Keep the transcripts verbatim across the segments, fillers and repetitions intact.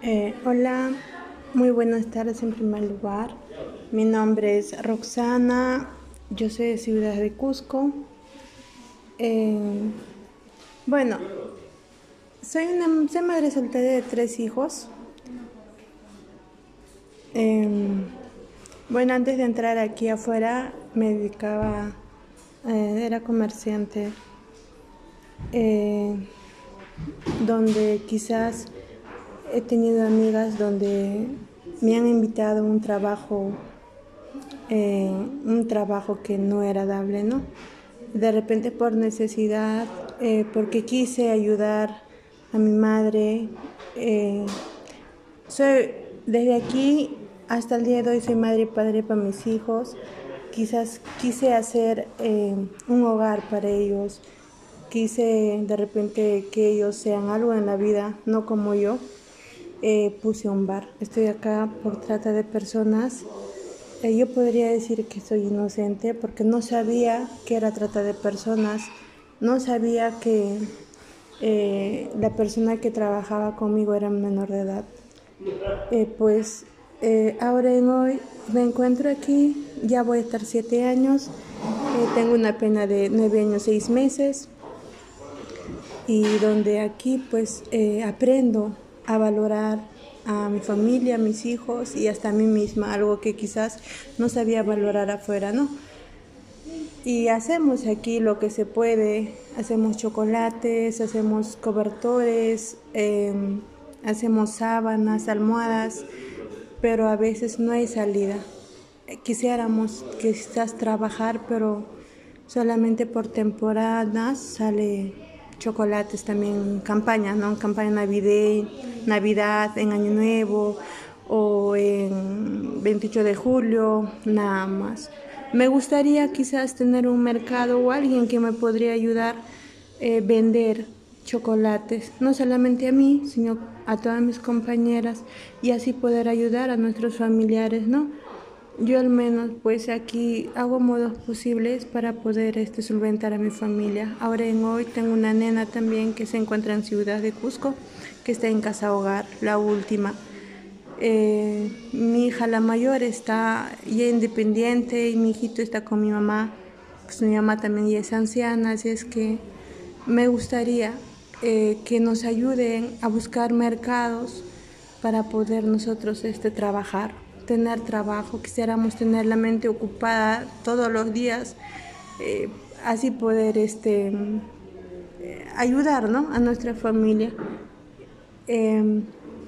Eh, hola, muy buenas tardes en primer lugar. Mi nombre es Roxana, yo soy de Ciudad de Cusco. Eh, bueno, soy una soy madre soltera de tres hijos. Eh, bueno, antes de entrar aquí afuera me dedicaba, eh, era comerciante, eh, donde quizás he tenido amigas donde me han invitado a un trabajo eh, un trabajo que no era dable, ¿no? De repente por necesidad, eh, porque quise ayudar a mi madre. Eh, soy, desde aquí hasta el día de hoy soy madre y padre para mis hijos. Quizás quise hacer eh, un hogar para ellos. Quise de repente que ellos sean algo en la vida, no como yo. Eh, puse un bar. Estoy acá por trata de personas. Eh, yo podría decir que soy inocente porque no sabía que era trata de personas, no sabía que eh, la persona que trabajaba conmigo era menor de edad. Eh, pues eh, ahora en hoy me encuentro aquí, ya voy a estar siete años, eh, tengo una pena de nueve años, seis meses, y donde aquí pues eh, aprendo a valorar a mi familia, a mis hijos y hasta a mí misma, algo que quizás no sabía valorar afuera, ¿no? Y hacemos aquí lo que se puede, hacemos chocolates, hacemos cobertores, eh, hacemos sábanas, almohadas, pero a veces no hay salida. Quisiéramos quizás trabajar, pero solamente por temporadas sale chocolates también en campaña, ¿no? En campaña navideña, Navidad, en Año Nuevo o en veintiocho de julio, nada más. Me gustaría quizás tener un mercado o alguien que me podría ayudar a eh, vender chocolates, no solamente a mí, sino a todas mis compañeras y así poder ayudar a nuestros familiares, ¿no? Yo al menos pues aquí hago modos posibles para poder este, solventar a mi familia. Ahora en hoy tengo una nena también que se encuentra en Ciudad de Cusco, que está en casa hogar, la última. Eh, mi hija la mayor está ya independiente y mi hijito está con mi mamá, pues mi mamá también ya es anciana, así es que me gustaría eh, que nos ayuden a buscar mercados para poder nosotros este, trabajar, tener trabajo. Quisiéramos tener la mente ocupada todos los días, eh, así poder este, eh, ayudar, ¿no?, a nuestra familia. Eh,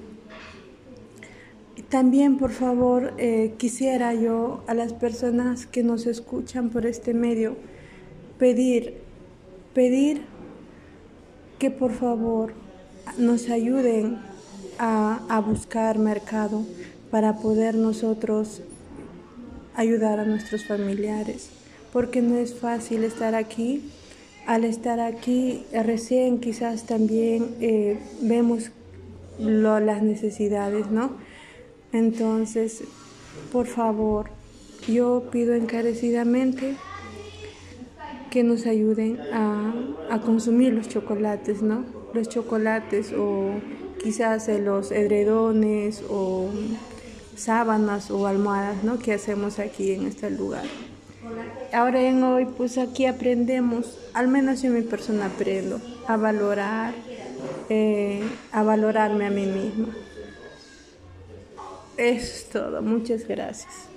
También, por favor, eh, quisiera yo a las personas que nos escuchan por este medio pedir, pedir que por favor nos ayuden a, a buscar mercado para poder nosotros ayudar a nuestros familiares, porque no es fácil estar aquí. Al estar aquí recién quizás también eh, vemos lo, las necesidades, ¿no? Entonces, por favor, yo pido encarecidamente que nos ayuden a, a consumir los chocolates, ¿no? Los chocolates o quizás los edredones o sábanas o almohadas, ¿no?, que hacemos aquí en este lugar. Ahora en hoy, pues aquí aprendemos, al menos yo en mi persona aprendo a valorar, eh, a valorarme a mí misma. Eso es todo. Muchas gracias.